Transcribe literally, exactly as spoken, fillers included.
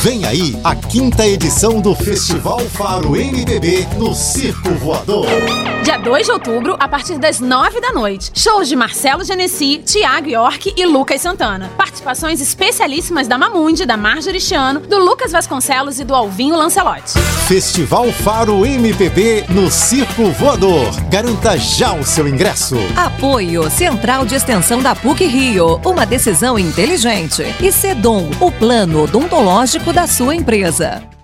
Vem aí a quinta edição do Festival Faro M P B no Circo Voador. Dia dois de outubro, a partir das nove da noite. Shows de Marcelo Genesi, Thiago York e Lucas Santana. Participações especialíssimas da Mamundi, da Marjorie Chiano, do Lucas Vasconcelos e do Alvinho Lancelotti. Festival Faro M P B no Circo Voador. Garanta já o seu ingresso. Apoio Central de Extensão da P U C Rio. Uma decisão inteligente. E Sedom, o plano odontológico da sua empresa.